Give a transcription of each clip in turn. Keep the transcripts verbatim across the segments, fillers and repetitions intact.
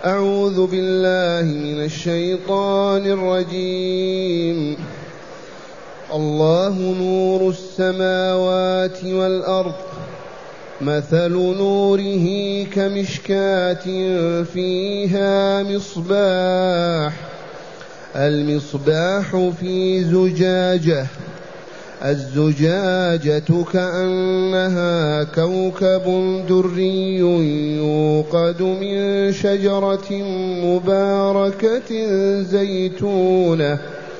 أعوذ بالله من الشيطان الرجيم. الله نور السماوات والأرض، مثل نوره كمشكاة فيها مصباح، المصباح في زجاجة، الزجاجة كأنها كوكب دري يوقد من شجرة مباركة زيتونة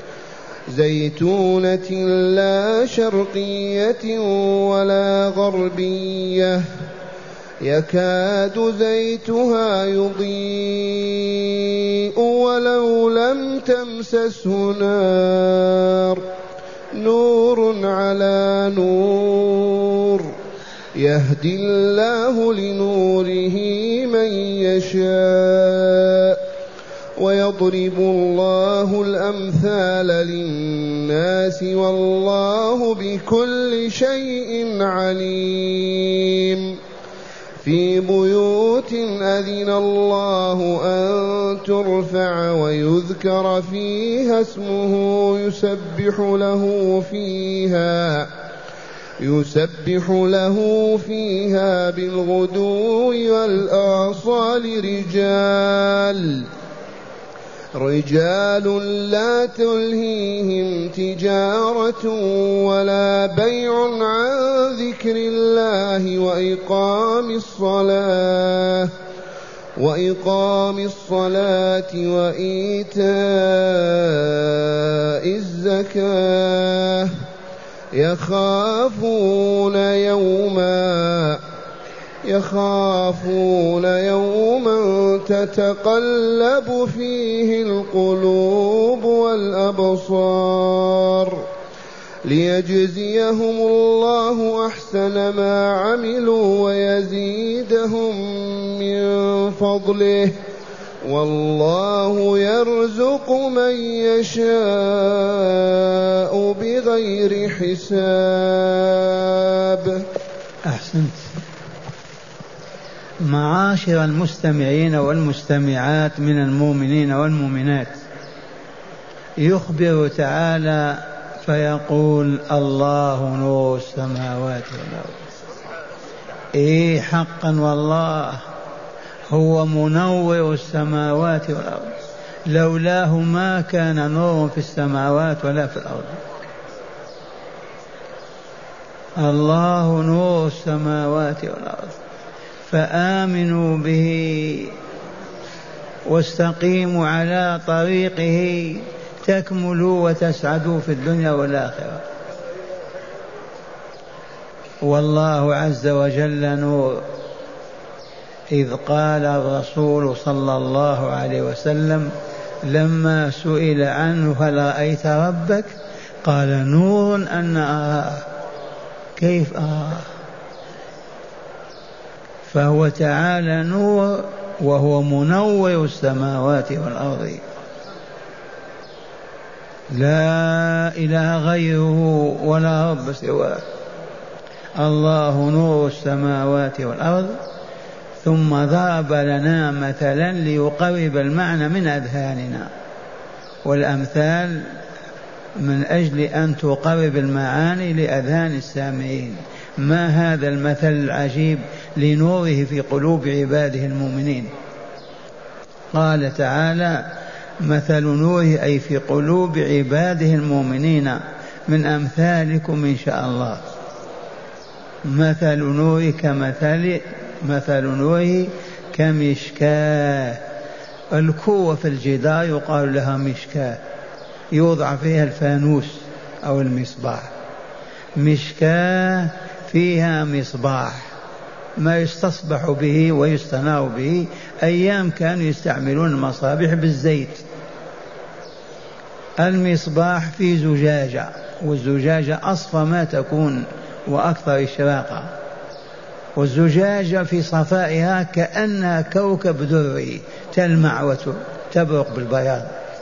زيتونة لا شرقية ولا غربية، يكاد زيتها يضيء ولو لم تمسسه نار، نور على نور، يهدي الله لنوره من يشاء، ويضرب الله الأمثال للناس والله بكل شيء عليم. في بيوت أذن الله أن ترفع ويذكر فيها اسمه يسبح له فيها يسبح له فيها بالغدو والآصال رجال رجال لا تلهيهم تجارة ولا بيع عن ذكر الله وإقام الصلاة وإقام الصلاة وإيتاء الزكاة، يخافون يوما يخافون يوما تتقلب فيه القلوب والأبصار، ليجزيهم الله أحسن ما عملوا ويزيدهم من فضله، والله يرزق من يشاء بغير حساب. أحسنت. معاشر المستمعين والمستمعات من المؤمنين والمؤمنات، يخبر تعالى فيقول الله نور السماوات والأرض. إيه حقا والله هو منور السماوات والأرض، لولاه ما كان نور في السماوات ولا في الأرض. الله نور السماوات والأرض، فآمنوا به واستقيموا على طريقه تكملوا وتسعدوا في الدنيا والآخرة. والله عز وجل نور، إذ قال الرسول صلى الله عليه وسلم لما سئل عنه هل رأيت ربك؟ قال نور أن أراه. كيف أراه؟ فهو تعالى نور وهو منور السماوات والأرض، لا إله غيره ولا رب سواه. الله نور السماوات والأرض. ثم ضرب لنا مثلا ليقرب المعنى من أذهاننا، والأمثال من أجل أن تقرب المعاني لأذهان السامعين. ما هذا المثل العجيب لنوره في قلوب عباده المؤمنين؟ قال تعالى مثل نوره أي في قلوب عباده المؤمنين من أمثالكم إن شاء الله. مثل نوره كمثل مثل نوره كمشكاة، الكوة في الجدار يقال لها مشكاة، يوضع فيها الفانوس أو المصباح. مشكاة فيها مصباح، ما يستصبح به ويستنار به. أيام كانوا يستعملون المصابيح بالزيت. المصباح في زجاجة، والزجاجة أصفى ما تكون وأكثر إشراقا، والزجاجة في صفائها كأنها كوكب دري تلمع وتبرق بالبياض،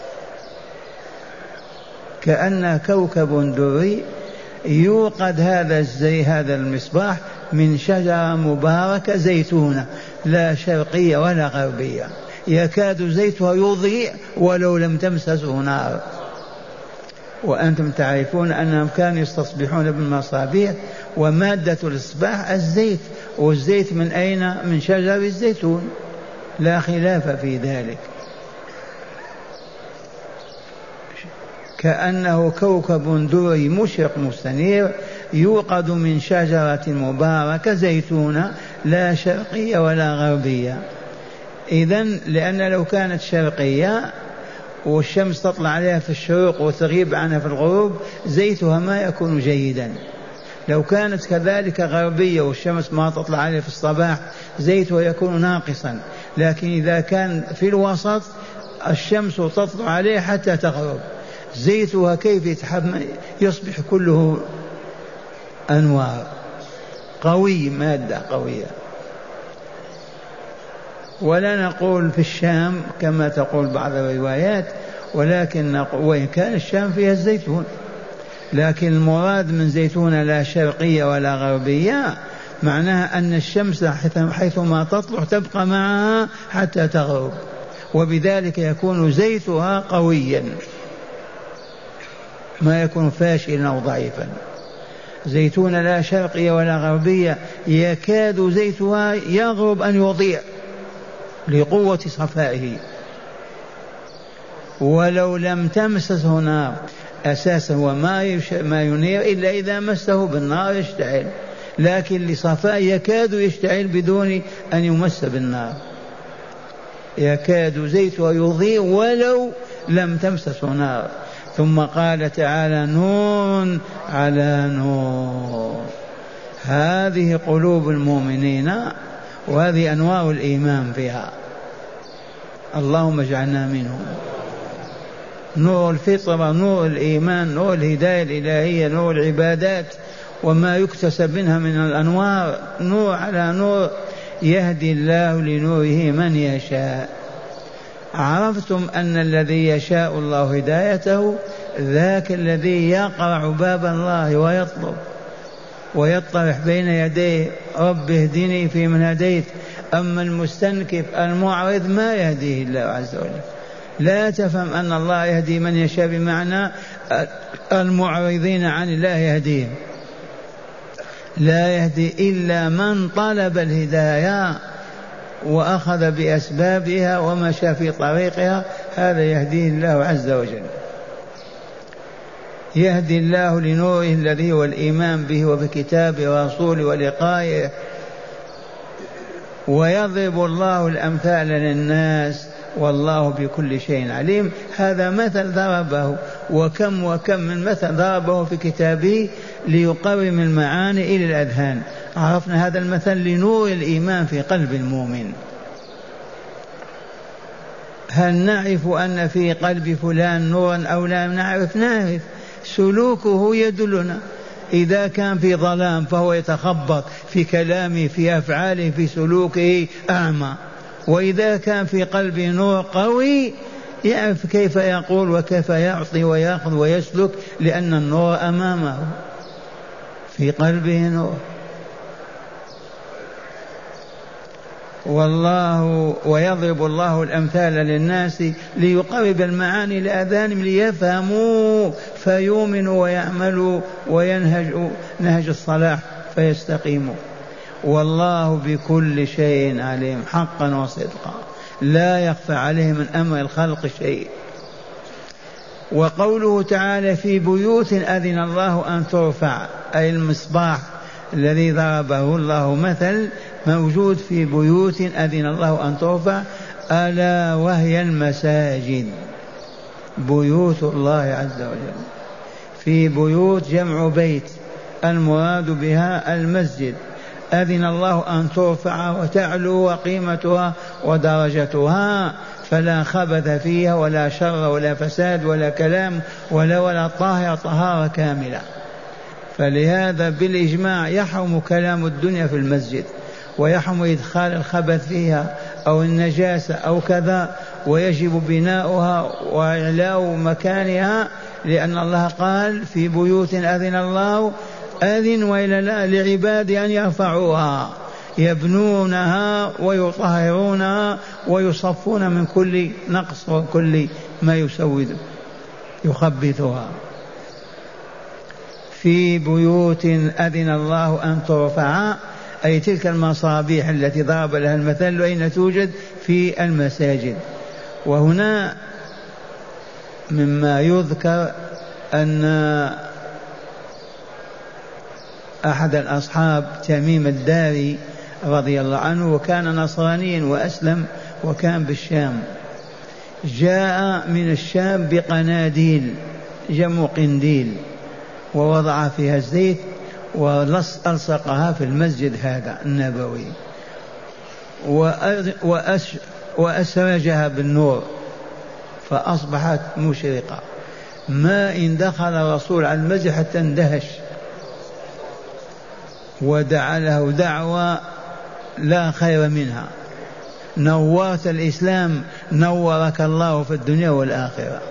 كأنها كوكب دري. يوقد هذا الزي هذا المصباح من شجرة مباركة زيتونة لا شرقية ولا غربية، يكاد زيتها يضيء ولو لم تمسسه نار. وأنتم تعرفون أنهم كانوا يستصبحون بالمصابيح، ومادة الإصباح الزيت، والزيت من أين؟ من شجر الزيتون، لا خلاف في ذلك. كأنه كوكب دري مشرق مستنير يوقد من شجرة مباركة زيتونة لا شرقية ولا غربية. إذن لأن لو كانت شرقية والشمس تطلع عليها في الشروق وتغيب عنها في الغروب زيتها ما يكون جيدا. لو كانت كذلك غربية والشمس ما تطلع عليها في الصباح زيتها يكون ناقصا. لكن إذا كان في الوسط الشمس تطلع عليه حتى تغرب زيتها كيف يتحمل؟ يصبح كله أنوار، قوي، مادة قوية. ولا نقول في الشام كما تقول بعض الروايات، ولكن نقول وإن كان الشام فيها الزيتون، لكن المراد من زيتون لا شرقية ولا غربية معناها أن الشمس حيثما تطلع تبقى معها حتى تغرب، وبذلك يكون زيتها قويا ما يكون فاشلا أو ضعيفا. زيتون لا شرقية ولا غربية يكاد زيتها يغرب أن يضيع لقوة صفائه ولو لم تمسسه نار. أساسا هو ما ينير إلا إذا مسه بالنار يشتعل، لكن لصفاء يكاد يشتعل بدون أن يمس بالنار. يكاد زيتها يضيء ولو لم تمسسه نار. ثم قال تعالى نور على نور. هذه قلوب المؤمنين وهذه أنوار الإيمان فيها، اللهم اجعلنا منهم. نور الفطرة، نور الإيمان، نور الهداية الإلهية، نور العبادات وما يكتسب منها من الأنوار، نور على نور. يهدي الله لنوره من يشاء. عرفتم أن الذي يشاء الله هدايته ذاك الذي يقرع باب الله ويطلب ويطرح بين يديه رب اهدني فيمن هديت. أما المستنكف المعرض ما يهديه الله عز وجل. لا تفهم أن الله يهدي من يشاء بمعنى المعرضين عن الله يهديهم، لا يهدي إلا من طلب الهداية وأخذ بأسبابها ومشى في طريقها، هذا يهديه الله عز وجل. يهدي الله لنوره الذي هو الإيمان به وبكتابه ورسوله ولقائه. ويضرب الله الأمثال للناس والله بكل شيء عليم. هذا مثل ضربه، وكم وكم من مثل ضربه في كتابه ليقوم المعاني إلى الأذهان. عرفنا هذا المثل لنور الإيمان في قلب المؤمن. هل نعرف أن في قلب فلان نورا أو لا نعرف؟ نعرف، سلوكه يدلنا. إذا كان في ظلام فهو يتخبط في كلامه في أفعاله في سلوكه أعمى، وإذا كان في قلبه نور قوي يعرف كيف يقول وكيف يعطي ويأخذ ويسلك، لأن النور أمامه في قلبه نور. والله ويضرب الله الأمثال للناس ليقرب المعاني لأذانهم ليفهموا فيؤمنوا ويعملوا وينهجوا نهج الصلاح فيستقيموا. والله بكل شيء عليم حقا وصدقا، لا يخفى عليه من أمر الخلق شيء. وقوله تعالى في بيوت أذن الله أن ترفع، أي المصباح الذي ضربه الله مثل موجود في بيوت أذن الله أن ترفع، ألا وهي المساجد، بيوت الله عز وجل. في بيوت جمع بيت، المراد بها المسجد. أذن الله أن ترفع وتعلو وقيمتها ودرجتها، فلا خبث فيها ولا شر ولا فساد ولا كلام ولا ولا طاهرة طهارة كاملة. فلهذا بالإجماع يحرم كلام الدنيا في المسجد، ويحرم إدخال الخبث فيها أو النجاسة أو كذا، ويجب بناؤها وإعلاء مكانها، لأن الله قال في بيوت أذن الله، أذن وإلى لا لعبادي أن يرفعوها، يبنونها ويطهرونها ويصفون من كل نقص وكل ما يسود يخبثها. في بيوت أذن الله أن ترفع، أي تلك المصابيح التي ضرب لها المثل أين توجد؟ في المساجد. وهنا مما يذكر أن أحد الأصحاب تميم الداري رضي الله عنه وكان نصرانيا وأسلم وكان بالشام، جاء من الشام بقناديل جمع قنديل ووضع فيها الزيت وألصقها في المسجد هذا النبوي وأسرجها بالنور فأصبحت مشرقة. ما إن دخل الرسول على المسجد حتى اندهش ودعا له دعوة لا خير منها: نورت الإسلام، نورك الله في الدنيا والآخرة.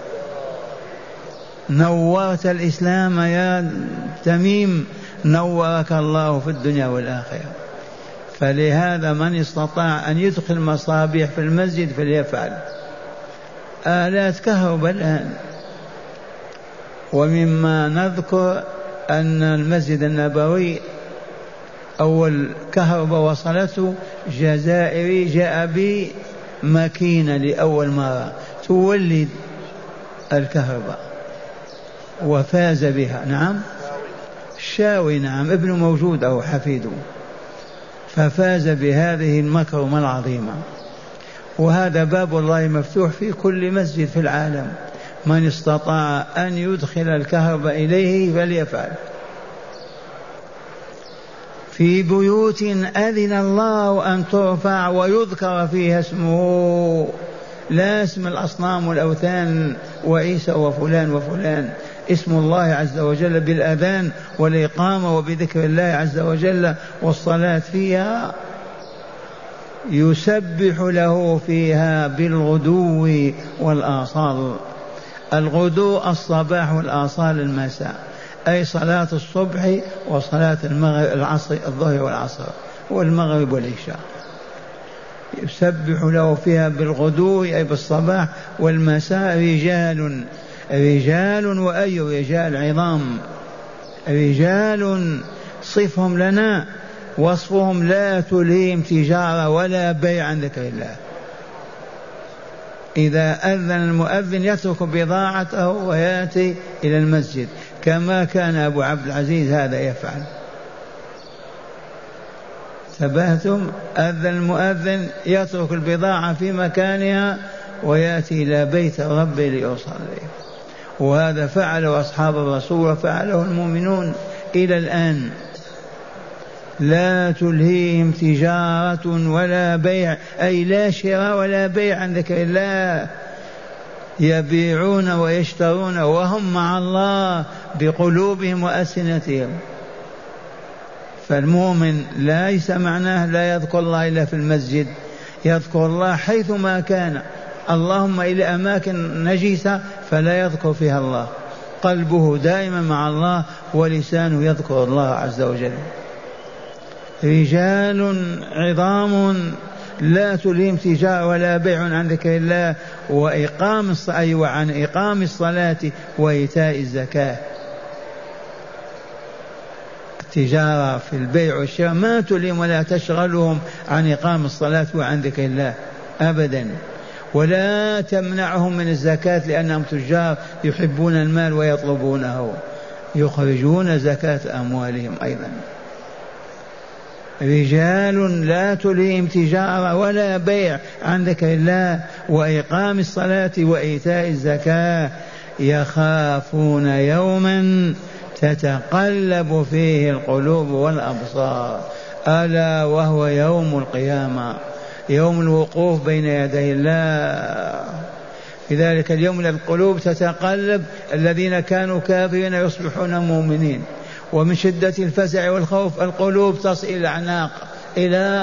نورت الإسلام يا تميم، نورك الله في الدنيا والآخرة. فلهذا من استطاع أن يدخل مصابيح في المسجد فليفعل. آلات كهرباء الآن. ومما نذكر أن المسجد النبوي أول كهرباء وصلته جزائري جاء بماكينة لأول مرة تولد الكهرباء وفاز بها. نعم الشاوي، نعم ابنه موجود أو حفيده، ففاز بهذه المكرمة العظيمة. وهذا باب الله مفتوح في كل مسجد في العالم، من استطاع أن يدخل الكهرباء إليه فليفعل. في بيوت أذن الله أن ترفع ويذكر فيها اسمه، لا اسم الأصنام والأوثان وعيسى وفلان وفلان، اسم الله عز وجل بالأذان والإقامة وبذكر الله عز وجل والصلاة فيها. يسبح له فيها بالغدو والآصال. الغدو الصباح والآصال المساء، أي صلاة الصبح وصلاة المغرب العصر الظهر والعصر والمغرب والعشاء. يسبح له فيها بالغدو أي بالصباح والمساء رجال رجال وأي رجال عظام، رجال صفهم لنا، وصفهم لا تلهيهم تجارة ولا بيع عن ذكر الله. إذا أذن المؤذن يترك بضاعته ويأتي إلى المسجد كما كان أبو عبد العزيز هذا يفعل. ثبتم؟ أذن المؤذن يترك البضاعة في مكانها ويأتي إلى بيت ربه ليصلي. وهذا فعله أصحاب الرسول وفعله المؤمنون إلى الآن. لا تلهيهم تجارة ولا بيع، أي لا شراء ولا بيع عن ذكر الله. يبيعون ويشترون وهم مع الله بقلوبهم وألسنتهم. فالمؤمن ليس معناه لا يذكر الله إلا في المسجد، يذكر الله حيثما كان، اللهم إلى أماكن نجسة فلا يذكر فيها الله، قلبه دائما مع الله ولسانه يذكر الله عز وجل. رجال عظام لا تلهم تجارة ولا بيع عن ذكر الله وإقام الصلاة وعن إقام الصلاة وإيتاء الزكاة. التجارة في البيع والشراء ما تلهم ولا تشغلهم عن إقام الصلاة وعن ذكر الله أبدا، ولا تمنعهم من الزكاة لأنهم تجار يحبون المال ويطلبونه، يخرجون زكاة أموالهم أيضا. رجال لا تلهيهم تجارة ولا بيع عن ذكر الله وإقام الصلاة وإيتاء الزكاة يخافون يوما تتقلب فيه القلوب والأبصار، ألا وهو يوم القيامة، يوم الوقوف بين يدي الله. في ذلك اليوم القلوب تتقلب، الذين كانوا كافرين يصبحون مؤمنين، ومن شدة الفزع والخوف القلوب تصل إلى الأعناق إلى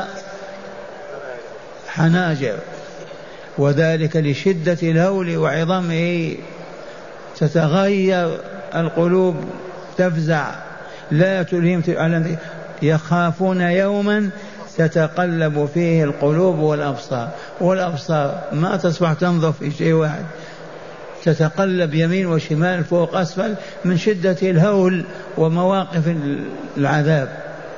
حناجر، وذلك لشدة الهول وعظمه. تتغير القلوب تفزع. لا تلهم. يخافون يوما تتقلب فيه القلوب والأبصار، والأبصار ما تصبح تنظر في شيء واحد، تتقلب يمين وشمال فوق أسفل من شدة الهول ومواقف العذاب.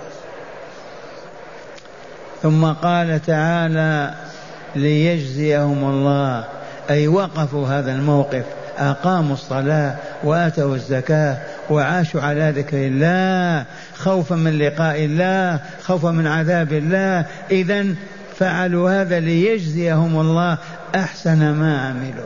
ثم قال تعالى ليجزيهم الله، أي وقفوا هذا الموقف، أقاموا الصلاة وآتوا الزكاة وعاشوا على ذكر الله خوفا من لقاء الله، خوفا من عذاب الله، إذن فعلوا هذا ليجزيهم الله أحسن ما عملوا.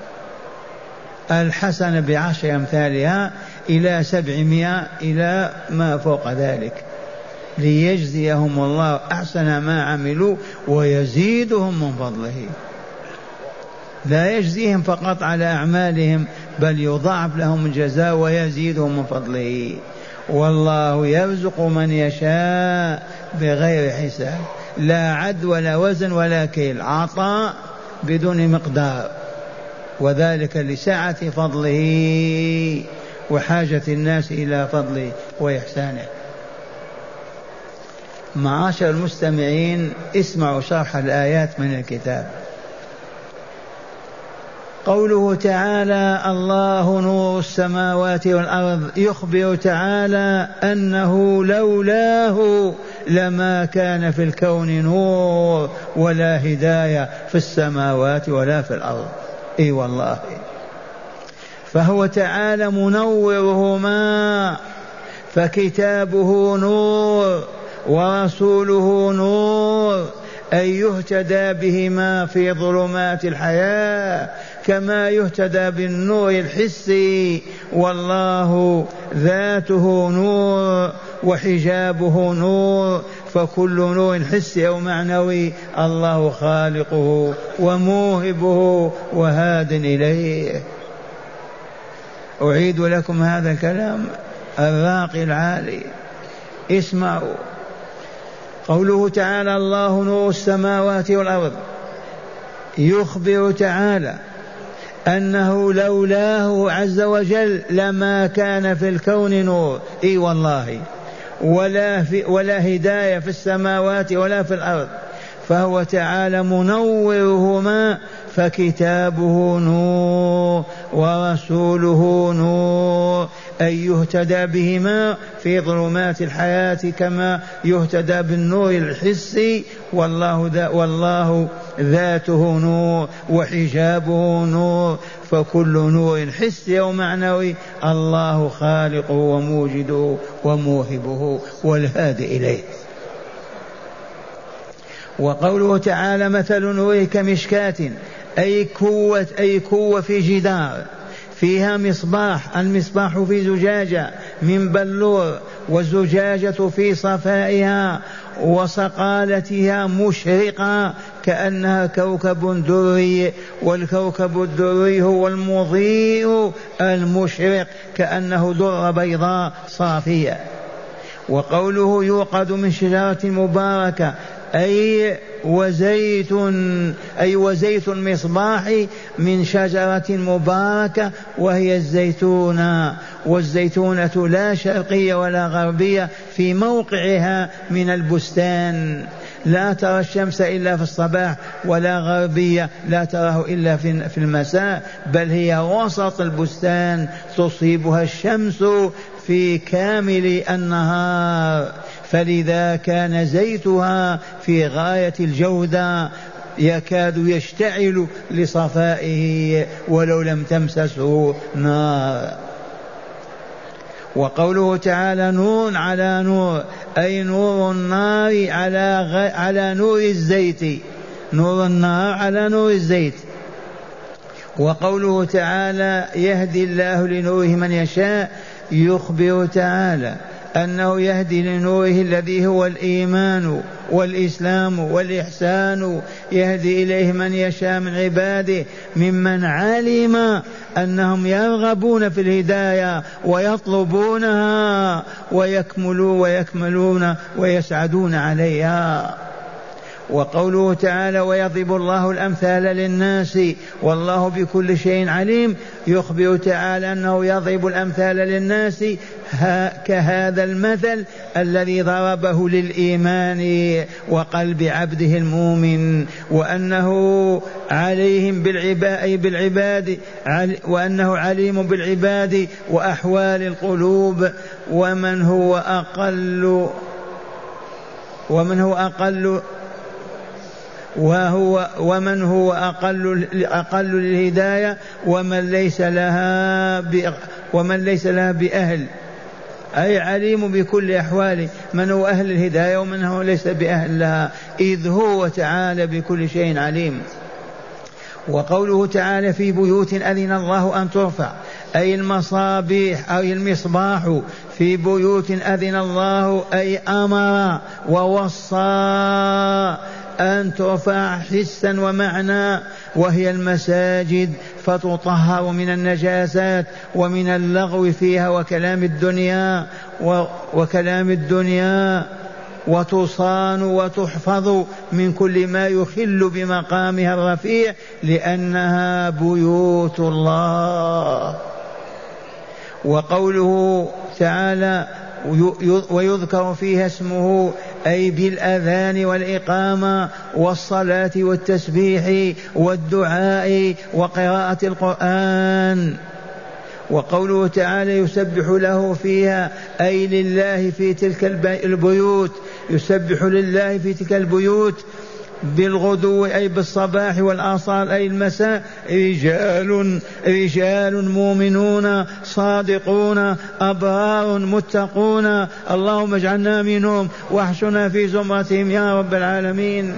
الحسنة بعشر أمثالها إلى سبعمائة إلى ما فوق ذلك، ليجزيهم الله أحسن ما عملوا ويزيدهم من فضله. لا يجزيهم فقط على أعمالهم بل يضاعف لهم الجزاء ويزيدهم من فضله. والله يرزق من يشاء بغير حساب، لا عد ولا وزن ولا كيل، عطاء بدون مقدار، وذلك لسعة فضله وحاجة الناس إلى فضله وإحسانه. معاشر المستمعين، اسمعوا شرح الآيات من الكتاب. قوله تعالى الله نور السماوات والأرض، يخبر تعالى أنه لولاه لما كان في الكون نور ولا هداية في السماوات ولا في الأرض. اي والله، فهو تعالى منورهما، فكتابه نور ورسوله نور، أي يهتدى بهما في ظلمات الحياة كما يهتدى بالنور الحسي، والله ذاته نور وحجابه نور، فكل نور حسي أو معنوي الله خالقه وموهبه وهاد إليه. أعيد لكم هذا الكلام الراقي العالي، اسمعوا. قوله تعالى الله نور السماوات والأرض، يخبر تعالى أنه لولاه عز وجل لما كان في الكون نور، اي والله، ولا, في ولا هداية في السماوات ولا في الأرض، فهو تعالى منورهما، فكتابه نور ورسوله نور، أي يهتدى بهما في ظلمات الحياة كما يهتدى بالنور الحسي، والله, ذا والله ذاته نور وحجابه نور، فكل نور حسي أو معنوي الله خالقه وموجده وموهبه والهادي إليه. وقوله تعالى مثل نوره كمشكاة، أي كوة أي كوة في جدار فيها مصباح، المصباح في زجاجة من بلور، والزجاجة في صفائها وصقالتها مشرقة كأنها كوكب دري، والكوكب الدري هو المضيء المشرق كأنه در بيضاء صافية. وقوله يوقد من شجرة مباركة، أي وزيت أي وزيت المصباح من شجرة مباركة وهي الزيتونة، والزيتونة لا شرقية ولا غربية، في موقعها من البستان، لا ترى الشمس إلا في الصباح، ولا غربية لا تراه إلا في المساء، بل هي وسط البستان تصيبها الشمس في كامل النهار، فلذا كان زيتها في غاية الجودة يكاد يشتعل لصفائه ولو لم تمسسه نار. وقوله تعالى نور على نور، أي نور النار على, غ... على نور الزيت، نور النار على نور الزيت. وقوله تعالى يهدي الله لنوره من يشاء، يخبر تعالى أنه يهدي لنوره الذي هو الإيمان والإسلام والإحسان، يهدي إليه من يشاء من عباده ممن علم أنهم يرغبون في الهداية ويطلبونها ويكملون ويكملون ويسعدون عليها. وقوله تعالى ويضرب الله الأمثال للناس والله بكل شيء عليم، يخبر تعالى أنه يضرب الأمثال للناس كهذا المثل الذي ضربه للإيمان وقلب عبده المؤمن، وأنه عليهم بالعباد, بالعباد وأنه عليم بالعباد وأحوال القلوب. ومن هو أقل ومن هو أقل وهو ومن هو أقل أقل للهداية ومن ليس لها ومن ليس لها بأهل، أي عليم بكل أحواله، من هو أهل الهداية ومن هو ليس بأهل لها، إذ هو تعالى بكل شيء عليم. وقوله تعالى في بيوت أذن الله أن ترفع، أي المصابيح أي المصباح في بيوت أذن الله، أي أمر ووصى أن ترفع حسا ومعنى، وهي المساجد، فتطهر من النجاسات ومن اللغو فيها وكلام الدنيا وكلام الدنيا وتصان وتحفظ من كل ما يخل بمقامها الرفيع، لأنها بيوت الله. وقوله تعالى ويذكر فيها اسمه، أي بالأذان والإقامة والصلاة والتسبيح والدعاء وقراءة القرآن. وقوله تعالى يسبح له فيها، أي لله في تلك البيوت، يسبح لله في تلك البيوت بالغدو أي بالصباح والآصال أي المساء رجال رجال مؤمنون صادقون أبرار متقون، اللهم اجعلنا منهم واحشنا في زمرتهم يا رب العالمين.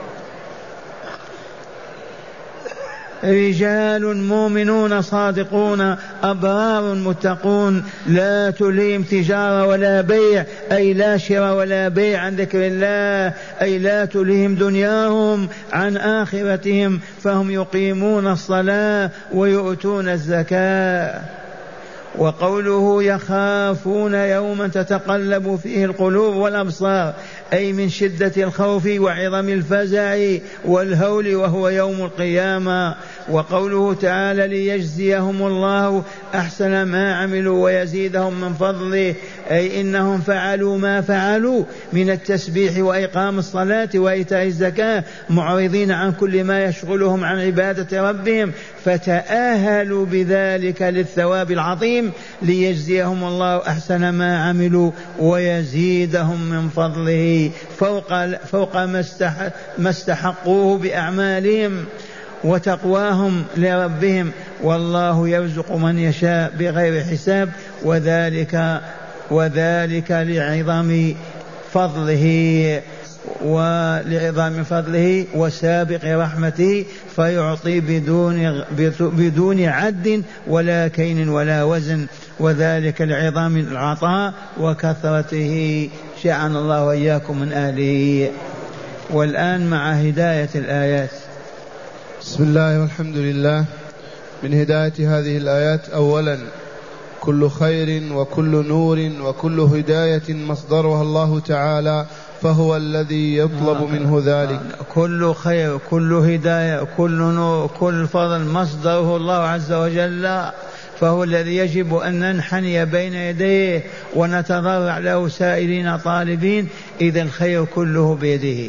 رجال مؤمنون صادقون أبرار متقون، لا تلهم تجارة ولا بيع، أي لا شراء ولا بيع عن ذكر الله، أي لا تلهم دنياهم عن آخرتهم، فهم يقيمون الصلاة ويؤتون الزكاة. وقوله يخافون يوما تتقلب فيه القلوب والأبصار، أي من شدة الخوف وعظم الفزع والهول، وهو يوم القيامة. وقوله تعالى ليجزيهم الله أحسن ما عملوا ويزيدهم من فضله، أي إنهم فعلوا ما فعلوا من التسبيح وإقام الصلاة وإيتاء الزكاة معرضين عن كل ما يشغلهم عن عبادة ربهم، فتأهلوا بذلك للثواب العظيم، ليجزيهم الله أحسن ما عملوا ويزيدهم من فضله فوق, فوق ما استحقوه بأعمالهم وتقواهم لربهم. والله يرزق من يشاء بغير حساب، وذلك وذلك لعظم فضله ولعظم فضله وسابق رحمته، فيعطي بدون بدون عد ولا كين ولا وزن، وذلك لعظم العطاء وكثرته. شعن الله وإياكم من أهله. والآن مع هداية الآيات. بسم الله والحمد لله. من هداية هذه الآيات: أولا كل خير وكل نور وكل هداية مصدرها الله تعالى، فهو الذي يطلب منه ذلك. كل خير كل هداية كل نور كل فضل مصدره الله عز وجل، فهو الذي يجب أن ننحني بين يديه ونتضرع له سائلين طالبين، إذا الخير كله بيده.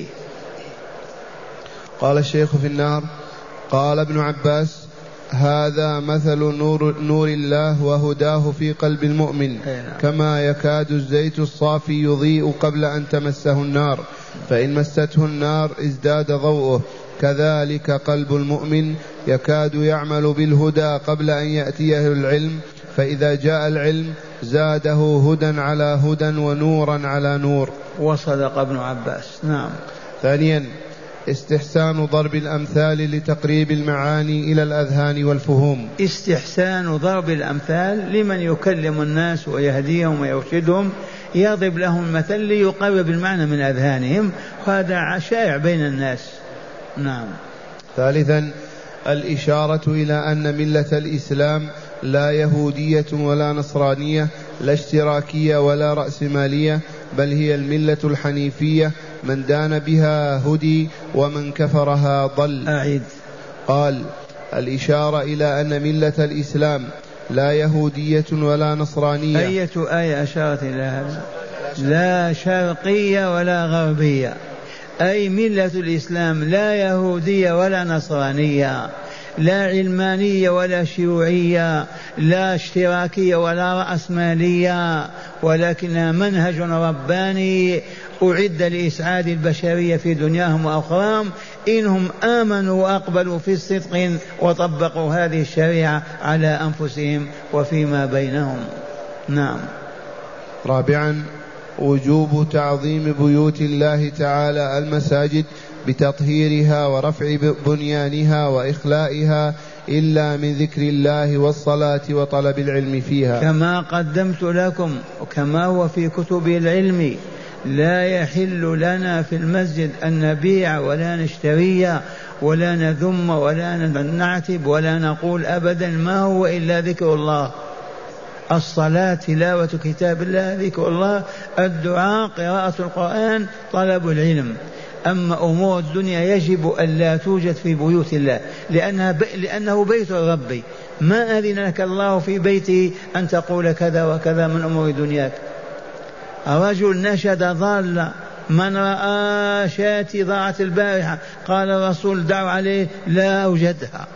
قال الشيخ في النار: قال ابن عباس: هذا مثل نور, نور الله وهداه في قلب المؤمن، كما يكاد الزيت الصافي يضيء قبل أن تمسه النار، فإن مسته النار ازداد ضوءه، كذلك قلب المؤمن يكاد يعمل بالهدى قبل أن يأتيه العلم، فإذا جاء العلم زاده هدى على هدى ونورا على نور. وصدق ابن عباس. نعم. ثانيا استحسان ضرب الأمثال لتقريب المعاني إلى الأذهان والفهوم. استحسان ضرب الأمثال لمن يكلم الناس ويهديهم ويرشدهم، يضرب لهم المثل ليقرب المعنى من أذهانهم، هذا شائع بين الناس. نعم. ثالثا الإشارة إلى أن ملة الإسلام لا يهودية ولا نصرانية، لا اشتراكية ولا رأسمالية، بل هي الملة الحنيفية، من دان بها هدي ومن كفرها ضل. أعيد. قال: الإشارة إلى أن ملة الإسلام لا يهودية ولا نصرانية. أية آية أشارت إلى هذا؟ لا شرقية ولا غربية، أي ملة الإسلام لا يهودية ولا نصرانية، لا علمانية ولا شيوعية، لا اشتراكية ولا رأسمالية، ولكنها منهج رباني أعد لإسعاد البشرية في دنياهم وأخراهم إنهم آمنوا وأقبلوا في الصدق وطبقوا هذه الشريعة على أنفسهم وفيما بينهم. نعم. رابعا وجوب تعظيم بيوت الله تعالى المساجد بتطهيرها ورفع بنيانها وإخلائها إلا من ذكر الله والصلاة وطلب العلم فيها، كما قدمت لكم وكما هو في كتب العلم. لا يحل لنا في المسجد أن نبيع ولا نشتري ولا نذم ولا نعتب ولا نقول أبدا ما هو إلا ذكر الله. الصلاة، تلاوة كتاب الله، ذكر الله، الدعاء، قراءة القرآن، طلب العلم. أما أمور الدنيا يجب أن لا توجد في بيوت الله، لأنها ب... لأنه بيت الرب. ما أذن لك الله في بيته أن تقول كذا وكذا من أمور دنياك. رجل نشد ضال، من رأى شاتي ضاعت البارحة قال الرسول دعوا عليه، لا أوجدها،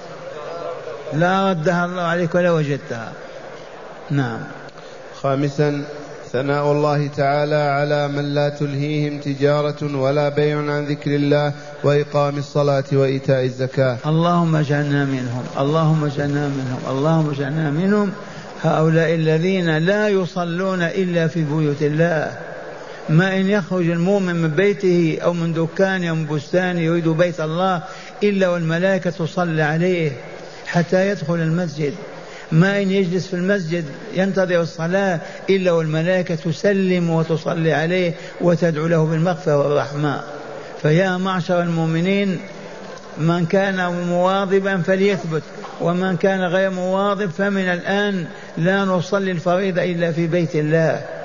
لا ردها الله عليك ولا وجدتها. نعم. خامسا ثناء الله تعالى على من لا تلهيهم تجارة ولا بيع عن ذكر الله وإقام الصلاة وإيتاء الزكاة. اللهم اجعلنا منهم، اللهم اجعلنا منهم، اللهم اجعلنا منهم. هؤلاء الذين لا يصلون إلا في بيوت الله. ما إن يخرج المؤمن من بيته أو من دكان أو من بستان يريد بيت الله إلا والملائكة تصلي عليه حتى يدخل المسجد. ما إن يجلس في المسجد ينتظر الصلاة إلا والملائكة تسلم وتصلي عليه وتدعو له بالمغفرة والرحمة. فيا معشر المؤمنين، من كان مواظبا فليثبت، ومن كان غير مواظب فمن الآن لا نصلي الفريضة إلا في بيت الله.